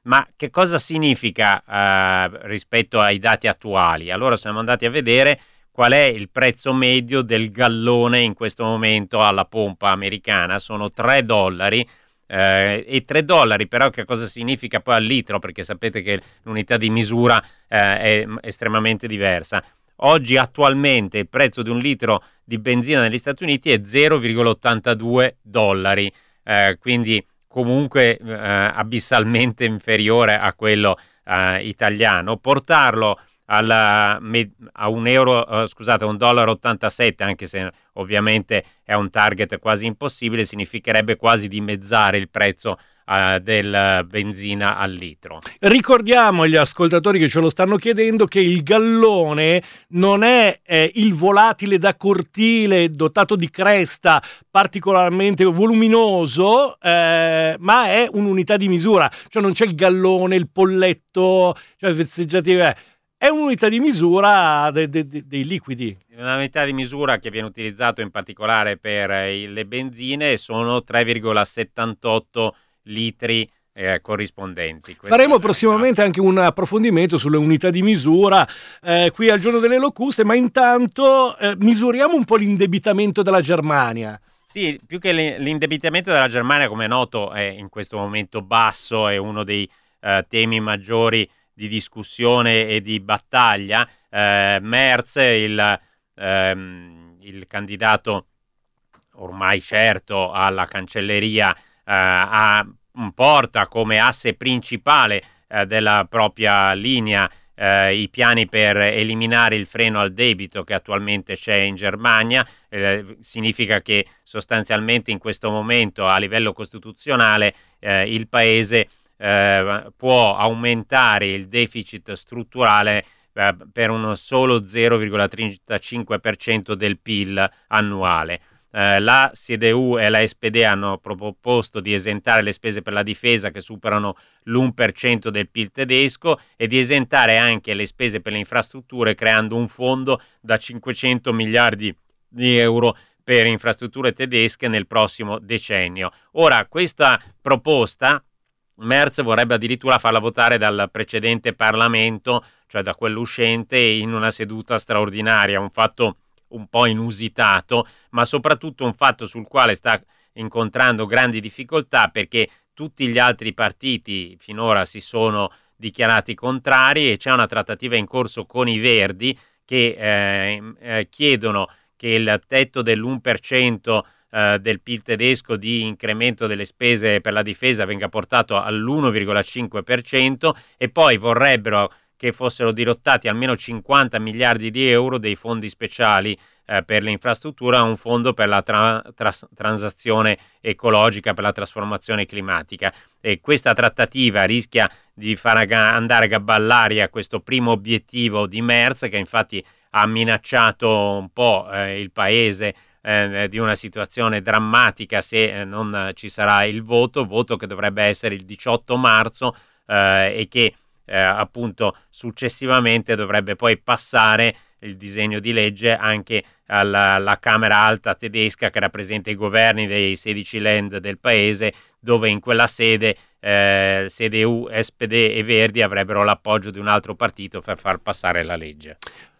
C: Ma che cosa significa eh, rispetto ai dati attuali? Allora siamo andati a vedere qual è il prezzo medio del gallone in questo momento alla pompa americana. Sono tre dollari. Eh, e tre dollari però che cosa significa poi al litro, perché sapete che l'unità di misura eh, è estremamente diversa. Oggi attualmente il prezzo di un litro di benzina negli Stati Uniti è zero virgola ottantadue dollari, eh, quindi comunque eh, abissalmente inferiore a quello eh, italiano. Portarlo alla, a un euro, uh, scusate, a un dollaro ottantasette, anche se ovviamente è un target quasi impossibile, significherebbe quasi dimezzare il prezzo uh, del benzina al litro.
B: Ricordiamo agli ascoltatori che ce lo stanno chiedendo che il gallone non è eh, il volatile da cortile dotato di cresta particolarmente voluminoso, eh, ma è un'unità di misura, cioè non c'è il gallone, il polletto, cioè vezzeggiative. È un'unità di misura de, de, de, dei liquidi.
C: Una unità di misura che viene utilizzato in particolare per eh, le benzine sono tre virgola settantotto litri eh, corrispondenti. Questo
B: Faremo
C: è
B: prossimamente anche un approfondimento sulle unità di misura eh, qui al Giorno delle Locuste, ma intanto eh, misuriamo un po' l'indebitamento della Germania.
C: Sì, più che l'indebitamento della Germania, come è noto, è in questo momento basso, è uno dei eh, temi maggiori di discussione e di battaglia. eh, Merz, il, ehm, il candidato ormai certo alla cancelleria, eh, ha, porta come asse principale eh, della propria linea eh, i piani per eliminare il freno al debito che attualmente c'è in Germania. Eh, significa che sostanzialmente in questo momento a livello costituzionale eh, il paese Eh, può aumentare il deficit strutturale eh, per un solo zero virgola trentacinque per cento del P I L annuale. Eh, la C D U e la S P D hanno proposto di esentare le spese per la difesa che superano l'uno per cento del P I L tedesco e di esentare anche le spese per le infrastrutture creando un fondo da cinquecento miliardi di euro per infrastrutture tedesche nel prossimo decennio. Ora, questa proposta Merz vorrebbe addirittura farla votare dal precedente Parlamento, cioè da quello uscente, in una seduta straordinaria, un fatto un po' inusitato, ma soprattutto un fatto sul quale sta incontrando grandi difficoltà perché tutti gli altri partiti finora si sono dichiarati contrari e c'è una trattativa in corso con i Verdi che eh, eh, chiedono che il tetto dell'uno per cento del P I L tedesco di incremento delle spese per la difesa venga portato all'uno virgola cinque per cento e poi vorrebbero che fossero dirottati almeno cinquanta miliardi di euro dei fondi speciali eh, per le infrastrutture a un fondo per la tra- tras- transazione ecologica, per la trasformazione climatica. E questa trattativa rischia di far ag- andare a gaballare a questo primo obiettivo di Merz, che infatti ha minacciato un po' eh, il paese Eh, di una situazione drammatica se eh, non ci sarà il voto, voto che dovrebbe essere il diciotto marzo eh, e che eh, appunto successivamente dovrebbe poi passare il disegno di legge anche alla, alla Camera Alta tedesca che rappresenta i governi dei sedici land del paese, dove in quella sede eh, C D U, S P D e Verdi avrebbero l'appoggio di un altro partito per far passare la legge.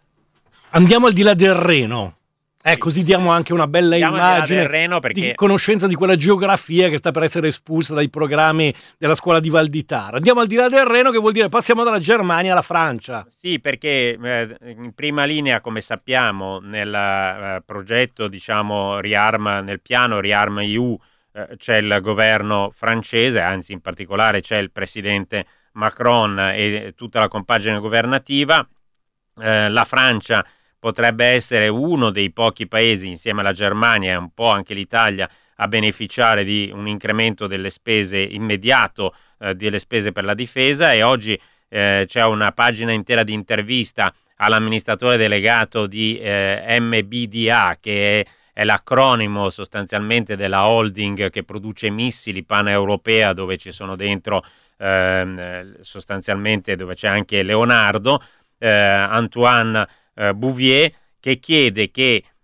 B: Andiamo al di là del Reno. Eh, così diamo anche una bella
C: Andiamo
B: immagine
C: Reno perché...
B: di conoscenza di quella geografia che sta per essere espulsa dai programmi della scuola di Val di Tara. Andiamo al di là del Reno, che vuol dire passiamo dalla Germania alla Francia.
C: Sì, perché eh, in prima linea, come sappiamo, nel eh, progetto, diciamo, Rearm, nel piano Rearm E U eh, c'è il governo francese, anzi in particolare c'è il presidente Macron e tutta la compagine governativa. Eh, la Francia potrebbe essere uno dei pochi paesi, insieme alla Germania e un po' anche l'Italia, a beneficiare di un incremento delle spese immediato eh, delle spese per la difesa. E oggi eh, c'è una pagina intera di intervista all'amministratore delegato di eh, M B D A, che è, è l'acronimo sostanzialmente della holding che produce missili paneuropea, dove ci sono dentro eh, sostanzialmente, dove c'è anche Leonardo, eh, Antoine Uh, Bouvier, che chiede che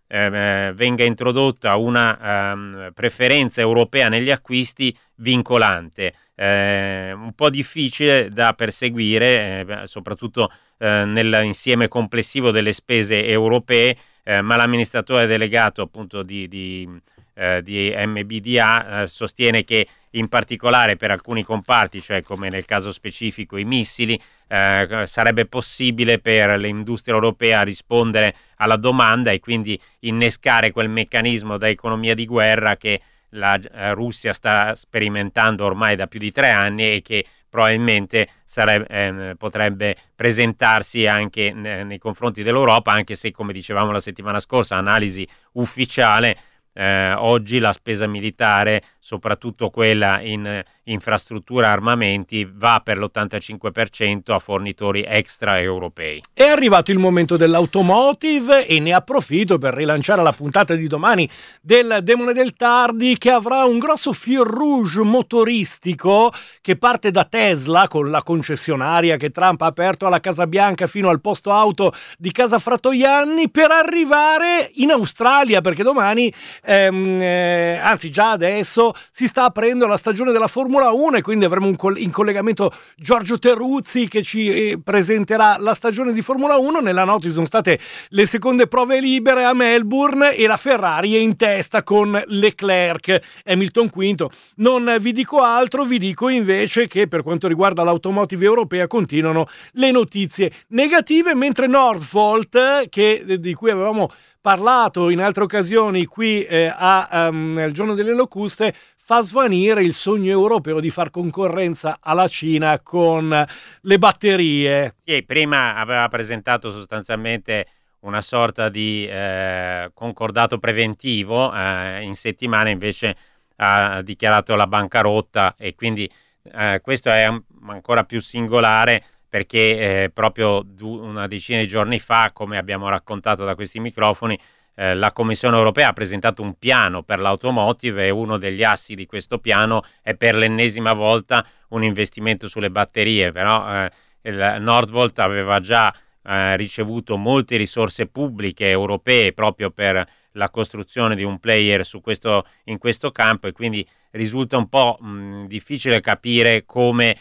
C: eh, venga introdotta una um, preferenza europea negli acquisti vincolante. Eh, un po' difficile da perseguire, eh, soprattutto eh, nell'insieme complessivo delle spese europee, eh, ma l'amministratore delegato appunto di, di, eh, di M B D A eh, sostiene che in particolare per alcuni comparti, cioè come nel caso specifico i missili, eh, sarebbe possibile per l'industria europea rispondere alla domanda e quindi innescare quel meccanismo da economia di guerra che la eh, Russia sta sperimentando ormai da più di tre anni e che probabilmente sarebbe, eh, potrebbe presentarsi anche ne, nei confronti dell'Europa, anche se, come dicevamo la settimana scorsa, analisi ufficiale, eh, oggi la spesa militare, soprattutto quella in infrastruttura e armamenti, va per l'ottantacinque per cento a fornitori extraeuropei.
B: È arrivato il momento dell'automotive e ne approfitto per rilanciare la puntata di domani del Demone del Tardi, che avrà un grosso fil rouge motoristico che parte da Tesla, con la concessionaria che Trump ha aperto alla Casa Bianca fino al posto auto di Casa Fratoianni, per arrivare in Australia, perché domani ehm, eh, anzi già adesso si sta aprendo la stagione della Formula uno e quindi avremo un coll- in collegamento Giorgio Terruzzi che ci eh, presenterà la stagione di Formula uno. Nella notte ci sono state le seconde prove libere a Melbourne e la Ferrari è in testa con Leclerc, Hamilton quinto. Non vi dico altro, vi dico invece che per quanto riguarda l'automotive europea continuano le notizie negative, mentre Northvolt, che, di cui avevamo parlato in altre occasioni qui eh, a um, il giorno delle locuste, fa svanire il sogno europeo di far concorrenza alla Cina con le batterie.
C: Sì, prima aveva presentato sostanzialmente una sorta di eh, concordato preventivo, eh, in settimana invece ha dichiarato la bancarotta e quindi eh, questo è ancora più singolare perché eh, proprio una decina di giorni fa, come abbiamo raccontato da questi microfoni, Eh, la Commissione europea ha presentato un piano per l'automotive e uno degli assi di questo piano è per l'ennesima volta un investimento sulle batterie, però eh, il Northvolt aveva già eh, ricevuto molte risorse pubbliche europee proprio per la costruzione di un player su questo, in questo campo e quindi risulta un po' mh, difficile capire come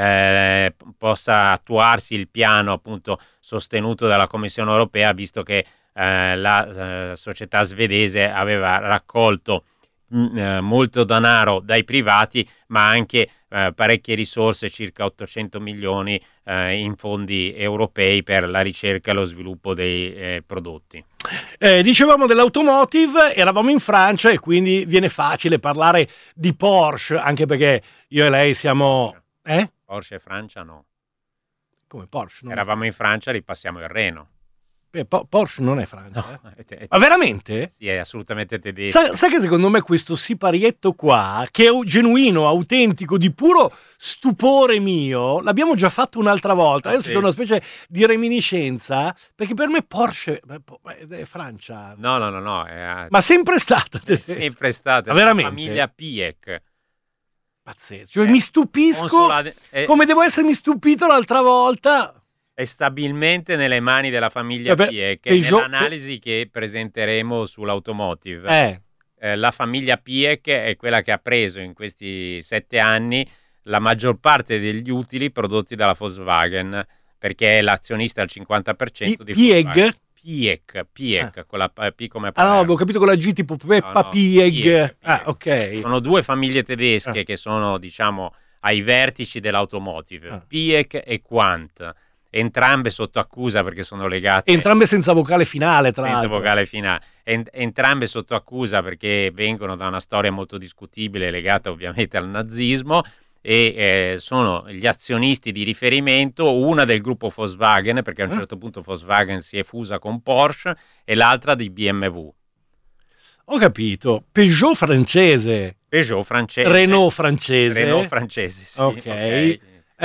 C: eh, possa attuarsi il piano appunto sostenuto dalla Commissione europea, visto che Eh, la eh, società svedese aveva raccolto mh, eh, molto denaro dai privati, ma anche eh, parecchie risorse, circa ottocento milioni eh, in fondi europei per la ricerca e lo sviluppo dei eh, prodotti.
B: Eh, dicevamo dell'automotive, eravamo in Francia e quindi viene facile parlare di Porsche, anche perché io e lei siamo...
C: Porsche,
B: eh?
C: Porsche e Francia no.
B: Come Porsche? Non
C: Eravamo in Francia, ripassiamo il Reno.
B: Po- Porsche non è Francia,
C: No,
B: eh?
C: è te- è te-
B: Ma veramente?
C: Sì, è assolutamente tedesco.
B: Sai, sai che secondo me questo siparietto qua, che è genuino, autentico, di puro stupore mio, l'abbiamo già fatto un'altra volta.
C: Ah,
B: Adesso
C: sì.
B: c'è una specie di reminiscenza, perché per me Porsche è Francia.
C: No, no, no, no. È,
B: Ma sempre stata.
C: è sempre stata.
B: Ma
C: è la
B: veramente?
C: famiglia Piech.
B: Pazzesco. Cioè,
C: Eh,
B: mi stupisco
C: consola- è-
B: come devo essermi stupito l'altra volta.
C: È stabilmente nelle mani della famiglia
B: Vabbè,
C: Piech.
B: Peugeot-
C: Nell'analisi che presenteremo sull'automotive,
B: Eh.
C: eh, la famiglia Piech è quella che ha preso in questi sette anni la maggior parte degli utili prodotti dalla Volkswagen, perché è l'azionista al cinquanta per cento di
B: Pieg?
C: Volkswagen. Piech, Piech, con la P come
B: Ah no,
C: Palermo.
B: avevo capito con la G tipo Peppa
C: No, no,
B: Pieg.
C: Pieg,
B: Ah,
C: Pieg.
B: ok.
C: Sono due famiglie tedesche
B: Ah.
C: che sono, diciamo, ai vertici dell'automotive,
B: Ah.
C: Piech e Quant, entrambe sotto accusa perché sono legate,
B: Entrambe senza vocale finale, tra
C: senza
B: l'altro.
C: vocale finale, Ent- entrambe sotto accusa perché vengono da una storia molto discutibile legata ovviamente al nazismo e eh, sono gli azionisti di riferimento, una del gruppo Volkswagen, perché a un
B: Ah.
C: certo punto Volkswagen si è fusa con Porsche, e l'altra di B M W.
B: Ho capito. Peugeot francese,
C: Peugeot francese.
B: Renault francese,
C: Renault francese, sì.
B: Ok.
C: ok.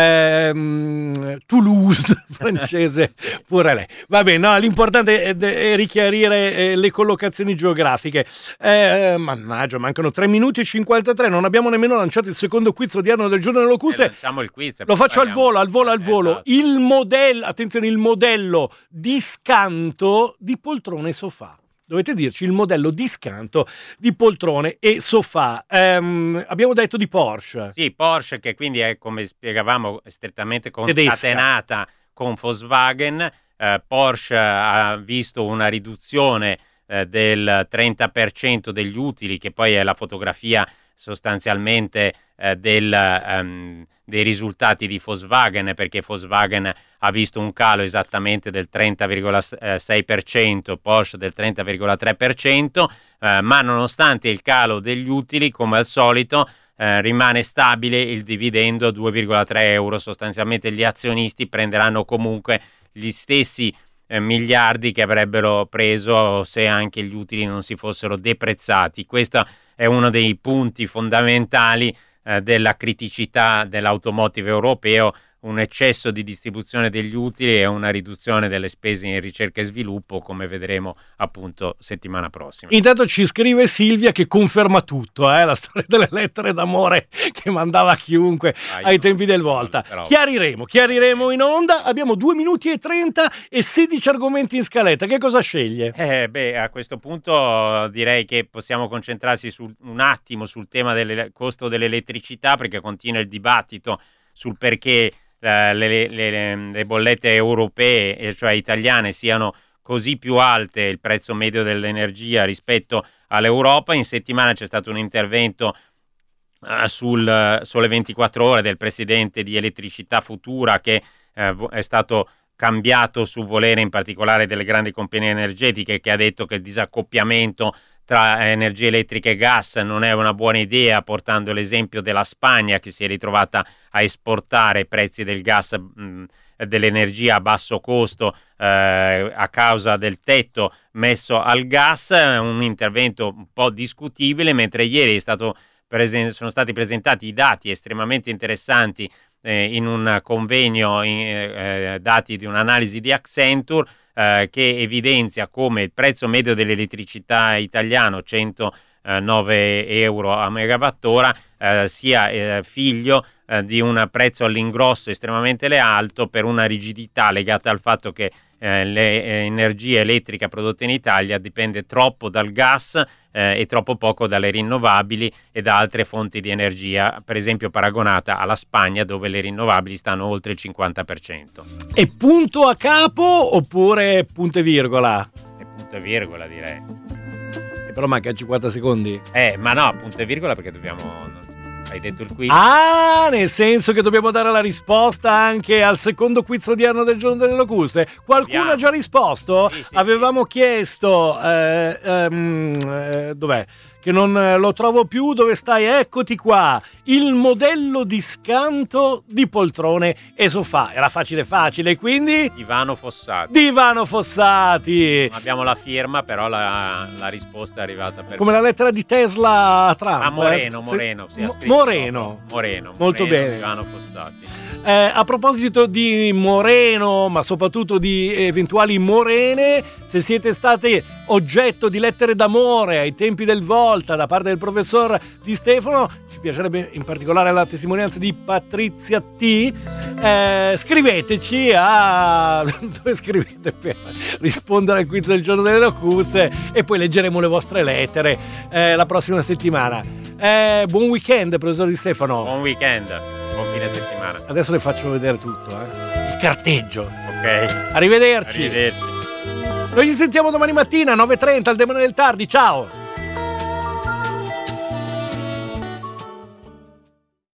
B: ehm, Toulouse francese, pure lei. Va bene, no, l'importante è, è richiarire eh, le collocazioni geografiche. Eh, mannaggia, mancano tre minuti e cinquantatré, non abbiamo nemmeno lanciato il secondo quiz odierno del giorno delle
C: E
B: locuste.
C: lanciamo il quiz. e
B: Lo
C: poi
B: faccio al
C: parliamo.
B: volo, al volo, al volo.
C: Esatto.
B: Il modello, attenzione, il modello di scanto di poltrone e sofà. dovete dirci il modello di scanto di poltrone e sofà. Ehm, abbiamo detto di Porsche.
C: Sì, Porsche, che quindi è, come spiegavamo, strettamente
B: Tedesca.
C: concatenata con Volkswagen. Eh, Porsche ha visto una riduzione eh, del trenta per cento degli utili, che poi è la fotografia sostanzialmente eh, del, um, dei risultati di Volkswagen, perché Volkswagen ha visto un calo esattamente del trenta virgola sei per cento, Porsche del trenta virgola tre per cento, eh, ma nonostante il calo degli utili, come al solito, eh, rimane stabile il dividendo a due virgola tre euro. Sostanzialmente gli azionisti prenderanno comunque gli stessi eh, miliardi che avrebbero preso se anche gli utili non si fossero deprezzati. Questo è uno dei punti fondamentali eh, della criticità dell'automotive europeo, un eccesso di distribuzione degli utili e una riduzione delle spese in ricerca e sviluppo, come vedremo appunto settimana prossima.
B: Intanto ci scrive Silvia che conferma tutto, eh, la storia delle lettere d'amore che mandava a chiunque
C: Ah,
B: ai
C: io
B: tempi del
C: non-
B: Volta.
C: però-
B: Chiariremo, chiariremo in onda. Abbiamo due minuti e trenta e sedici argomenti in scaletta. Che cosa sceglie?
C: Eh, beh, a questo punto direi che possiamo concentrarsi su, un attimo sul tema del costo dell'elettricità, perché continua il dibattito sul perché eh, le, le- le- le bollette europee, e cioè italiane, siano così più alte, il prezzo medio dell'energia rispetto all'Europa. In settimana c'è stato un intervento eh, sul eh, Sole ventiquattro Ore del presidente di Elettricità Futura, che eh, vo- è stato cambiato su volere in particolare delle grandi compagnie energetiche, che ha detto che il disaccoppiamento tra energia elettrica e gas non è una buona idea, portando l'esempio della Spagna, che si è ritrovata a esportare prezzi del gas, mh, dell'energia a basso costo eh, a causa del tetto messo al gas. Un intervento un po' discutibile, mentre ieri è stato presen- sono stati presentati i dati estremamente interessanti eh, in un convegno, in, eh, dati di un'analisi di Accenture, eh, che evidenzia come il prezzo medio dell'elettricità italiano, centonove euro a megawattora, eh, sia eh, figlio eh, di un prezzo all'ingrosso estremamente alto, per una rigidità legata al fatto che eh, l'energia elettrica prodotta in Italia dipende troppo dal gas eh, e troppo poco dalle rinnovabili e da altre fonti di energia, per esempio paragonata alla Spagna, dove le rinnovabili stanno oltre il cinquanta per cento.
B: E punto a capo oppure punto e virgola?
C: E punto e virgola, direi.
B: E però manca cinquanta secondi.
C: Eh, ma no, punto e virgola, perché dobbiamo... Hai detto il quiz?
B: Ah, nel senso che dobbiamo dare la risposta anche al secondo quiz odierno del giorno delle locuste. Qualcuno
C: Abbiamo.
B: ha già risposto?
C: Sì, sì,
B: Avevamo chiesto eh, ehm, eh, dov'è? Che non eh, lo trovo più. Dove stai? Eccoti qua. Il modello di scanto di poltrone e sofà. Era facile facile, quindi
C: Ivano Fossati.
B: Divano Fossati.
C: Non abbiamo la firma, però la, la risposta è arrivata per...
B: Come la lettera di Tesla a Trump.
C: Ah, Moreno,
B: eh?
C: Moreno.
B: Sì.
C: Sì, ha
B: Mo-
C: scritto
B: Moreno.
C: proprio. Moreno.
B: Molto
C: Moreno,
B: bene.
C: Ivano Fossati.
B: Eh, a proposito di Moreno, ma soprattutto di eventuali morene, se siete state oggetto di lettere d'amore ai tempi del Volta da parte del professor Di Stefano, ci piacerebbe in particolare la testimonianza di Patrizia T. Eh, scriveteci a dove scrivete per rispondere al quiz del giorno delle locuste e poi leggeremo le vostre lettere eh, la prossima settimana. Eh, buon weekend, professor Di Stefano.
C: Buon weekend, buon fine settimana.
B: Adesso le faccio vedere tutto, eh. Il carteggio.
C: Ok,
B: Arrivederci.
C: arrivederci.
B: Noi ci sentiamo domani mattina, nove e trenta, al Demone del Tardi. Ciao.